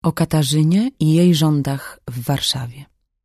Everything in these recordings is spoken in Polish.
O Katarzynie i jej rządach w Warszawie.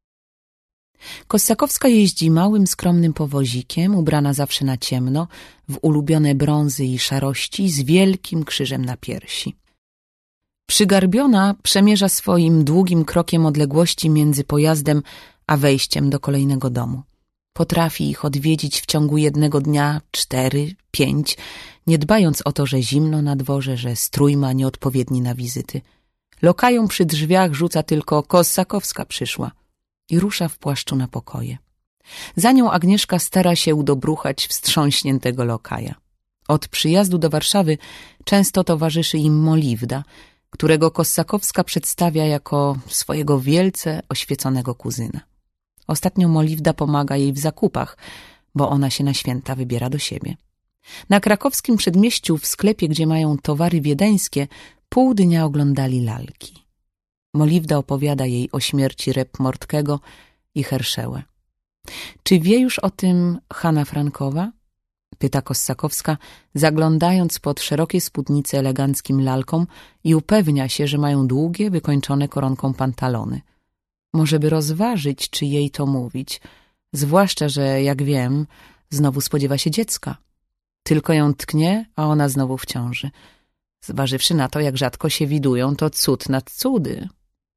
Kossakowska jeździ małym, skromnym powozikiem, ubrana zawsze na ciemno, w ulubione brązy i szarości, z wielkim krzyżem na piersi. Przygarbiona przemierza swoim długim krokiem odległości między pojazdem a wejściem do kolejnego domu. Potrafi ich odwiedzić w ciągu jednego dnia 4, 5, nie dbając o to, że zimno na dworze, że strój ma nieodpowiedni na wizyty. Lokajom przy drzwiach rzuca tylko: Kossakowska przyszła, i rusza w płaszczu na pokoje. Za nią Agnieszka stara się udobruchać wstrząśniętego lokaja. Od przyjazdu do Warszawy często towarzyszy im Moliwda, którego Kossakowska przedstawia jako swojego wielce oświeconego kuzyna. Ostatnio Moliwda pomaga jej w zakupach, bo ona się na święta wybiera do siebie. Na krakowskim przedmieściu, w sklepie, gdzie mają towary wiedeńskie, pół dnia oglądali lalki. Moliwda opowiada jej o śmierci Rep-Mortkego i Herschełę. Czy wie już o tym Hanna Frankowa? Pyta Kossakowska, zaglądając pod szerokie spódnice eleganckim lalkom i upewnia się, że mają długie, wykończone koronką pantalony. Może by rozważyć, czy jej to mówić, zwłaszcza, że, jak wiem, znowu spodziewa się dziecka. Tylko ją tknie, a ona znowu w ciąży. Zważywszy na to, jak rzadko się widują, to cud nad cudy.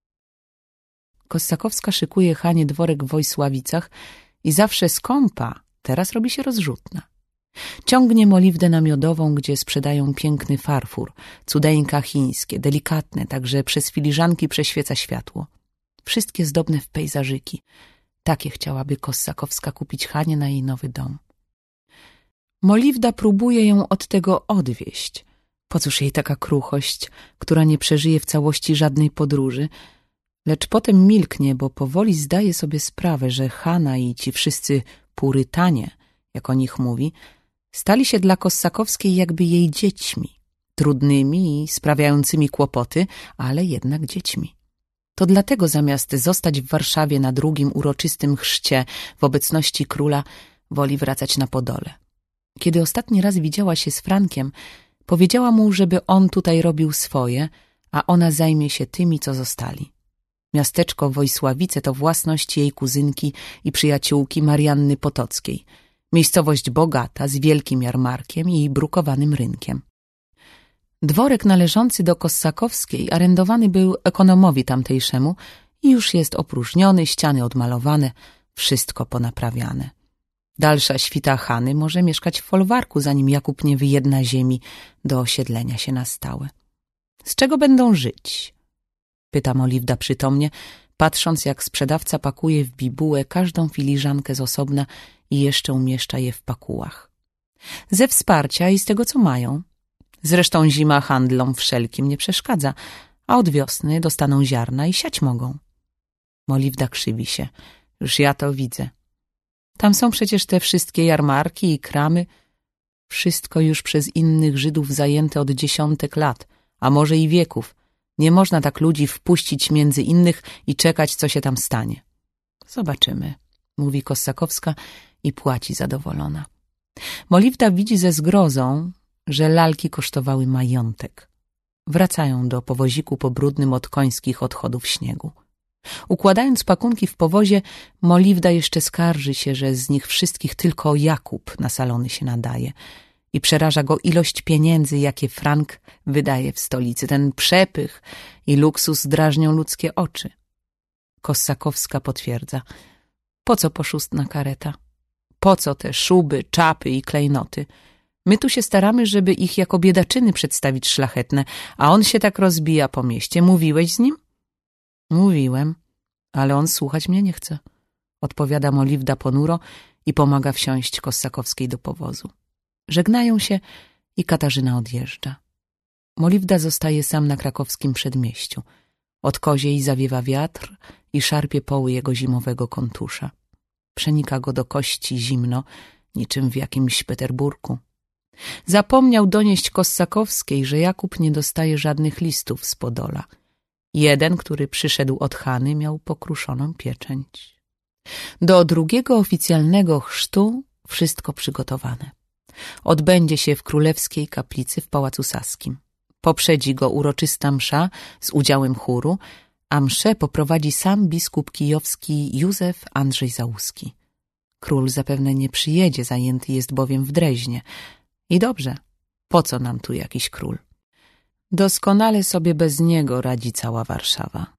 Kossakowska szykuje Hanie dworek w Wojsławicach i zawsze skąpa, teraz robi się rozrzutna. Ciągnie Moliwdę na Miodową, gdzie sprzedają piękny farfur, cudeńka chińskie, delikatne, tak że przez filiżanki prześwieca światło. Wszystkie zdobne w pejzażyki. Takie chciałaby Kossakowska kupić Hanie na jej nowy dom. Moliwda próbuje ją od tego odwieść. Po cóż jej taka kruchość, która nie przeżyje w całości żadnej podróży? Lecz potem milknie, bo powoli zdaje sobie sprawę, że Hanna i ci wszyscy purytanie, jak o nich mówi, stali się dla Kossakowskiej jakby jej dziećmi, trudnymi i sprawiającymi kłopoty, ale jednak dziećmi. To dlatego zamiast zostać w Warszawie na drugim uroczystym chrzcie w obecności króla, woli wracać na Podole. Kiedy ostatni raz widziała się z Frankiem, powiedziała mu, żeby on tutaj robił swoje, a ona zajmie się tymi, co zostali. Miasteczko Wojsławice to własność jej kuzynki i przyjaciółki Marianny Potockiej. Miejscowość bogata, z wielkim jarmarkiem i brukowanym rynkiem. Dworek należący do Kossakowskiej arendowany był ekonomowi tamtejszemu i już jest opróżniony, ściany odmalowane, wszystko ponaprawiane. Dalsza świta Hany może mieszkać w folwarku, zanim Jakub nie wyjedna ziemi do osiedlenia się na stałe. Z czego będą żyć? Pyta Moliwda przytomnie, patrząc, jak sprzedawca pakuje w bibułę każdą filiżankę z osobna i jeszcze umieszcza je w pakułach. Ze wsparcia i z tego, co mają. Zresztą zima handlom wszelkim nie przeszkadza, a od wiosny dostaną ziarna i siać mogą. Moliwda krzywi się. Już ja to widzę. Tam są przecież te wszystkie jarmarki i kramy. Wszystko już przez innych Żydów zajęte od dziesiątek lat, a może i wieków. Nie można tak ludzi wpuścić między innych i czekać, co się tam stanie. Zobaczymy, mówi Kossakowska i płaci zadowolona. Moliwda widzi ze zgrozą, że lalki kosztowały majątek. Wracają do powoziku po brudnym od końskich odchodów śniegu. Układając pakunki w powozie, Moliwda jeszcze skarży się, że z nich wszystkich tylko Jakub na salony się nadaje i przeraża go ilość pieniędzy, jakie Frank wydaje w stolicy. Ten przepych i luksus drażnią ludzkie oczy. Kossakowska potwierdza. Po co poszustna kareta? Po co te szuby, czapy i klejnoty? My tu się staramy, żeby ich jako biedaczyny przedstawić szlachetne, a on się tak rozbija po mieście. Mówiłeś z nim? Mówiłem, ale on słuchać mnie nie chce. Odpowiada Moliwda ponuro i pomaga wsiąść Kossakowskiej do powozu. Żegnają się i Katarzyna odjeżdża. Moliwda zostaje sam na krakowskim przedmieściu. Od koziej zawiewa wiatr i szarpie poły jego zimowego kontusza. Przenika go do kości zimno, niczym w jakimś Peterburgu. Zapomniał donieść Kossakowskiej, że Jakub nie dostaje żadnych listów z Podola. Jeden, który przyszedł od Hany, miał pokruszoną pieczęć. Do drugiego oficjalnego chrztu wszystko przygotowane. Odbędzie się w Królewskiej Kaplicy w Pałacu Saskim. Poprzedzi go uroczysta msza z udziałem chóru, a mszę poprowadzi sam biskup kijowski Józef Andrzej Załuski. Król zapewne nie przyjedzie, zajęty jest bowiem w Dreźnie. I dobrze, po co nam tu jakiś król? Doskonale sobie bez niego radzi cała Warszawa.